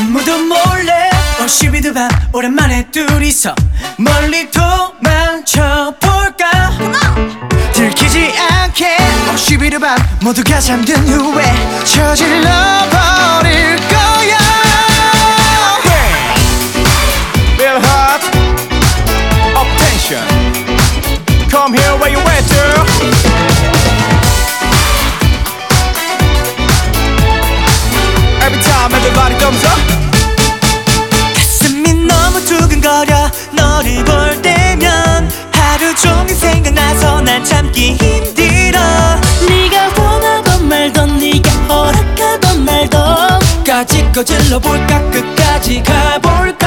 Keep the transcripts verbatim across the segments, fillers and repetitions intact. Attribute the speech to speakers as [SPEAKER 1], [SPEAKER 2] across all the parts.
[SPEAKER 1] 아무도 몰래 오십이드 밤 오랜만에 둘이서 멀리 도망쳐 볼까. 들키지 않게 오십이드 밤 모두가 잠든 후에 저질러 버릴 거야.
[SPEAKER 2] Real hot up tension. Come here where you at, girl. Every time everybody thumbs up.
[SPEAKER 1] 가슴이 너무 두근거려 너를 볼 때면 하루 종일 생각나서 난 참기 힘들어. 네가 원하던 말던 네가 허락하던 말던 까짓 거질러 볼까 끝까지 가볼까.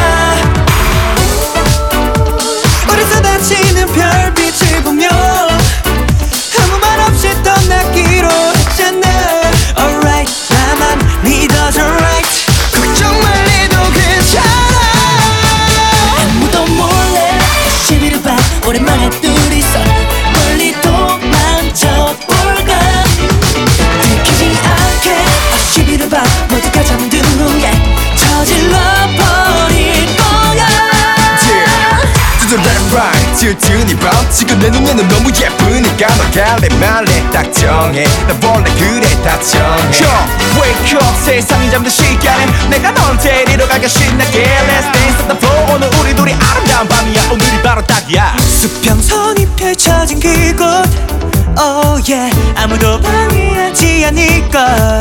[SPEAKER 1] 우리 쏟아지는 별빛을 보며 아무 말 없이 떠나기로 했잖아. Alright 나만 믿어줘 right. 걱정 말해도 괜찮아. 아무도 몰래 오십이드 밤 오랜만에 둘이서 멀리 도망쳐 볼까. 들키지 않게 오십이드 밤 모두가 잠든 후에 저질러 버릴 거야.
[SPEAKER 2] To the left right 찌든 이 밤 지금 내 눈에는 너무 예쁘니까 너 갈래 말래 딱 정해 나 원래 그래 다 정해 Yo, wake up 세상이 잠든 시간에 내가 널 데리러 가게 신나게 Let's dance on the floor 오늘 우리 둘이 아름다운 밤이야 오늘이 바로 딱이야.
[SPEAKER 1] 수평선이 펼쳐진 그곳 Oh yeah 아무도 방해하지 않을걸.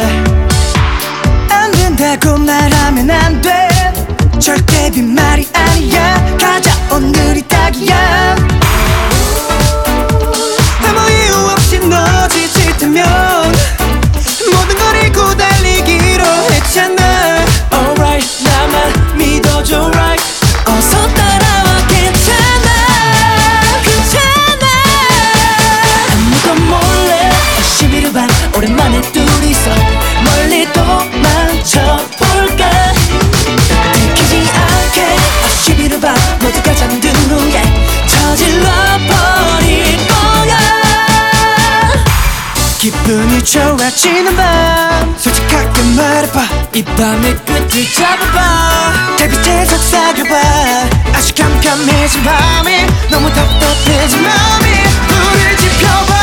[SPEAKER 1] 안 된다고 말하면 안 돼. 절대 빈말이 아니야. 가자 오늘이 딱이야. 아무 이유 없이 너 지칠 테면 모든 걸 잃고 달리기로 했잖아. Alright 나만 믿어줘 right. 어서 따라와 괜찮아 괜찮아. 아무도 몰래 오십이드 밤 오랜만에 둘이서 멀리 도망쳐 볼까. 들키지 않게 오십이드 밤 모두가 잠든 후에 저질러 버릴 거야. 기분이 좋아지는 밤 솔직하게 말해봐. 이 밤의 끝을 잡아봐. 달빛에 속삭여봐. 아주 깜깜해진 밤이 너무 답답해진 맘이 불을 지펴봐.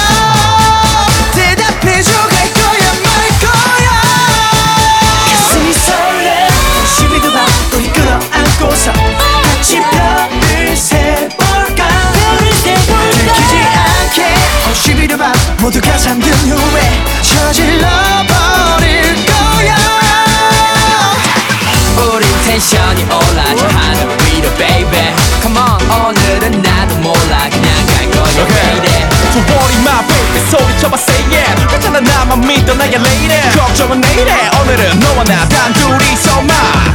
[SPEAKER 1] 대답해줘 갈 거야 말 거야. 가슴이 설레 오십이드 밤 우리 끌어안고서 같이 별을 세볼까. 들키지 않게 오십이드 밤 모두가 잠든 후에 저질러 버릴 거야.
[SPEAKER 3] 우린 텐션이 올라져 하늘 위로 baby Come on 오늘은 나도 몰라 그냥 갈 거야 baby
[SPEAKER 2] Don't worry my baby 소리쳐봐 say yeah 괜찮아 나만 믿어 나의 lady 걱정은 내일에 오늘은 너와 나 단둘이서만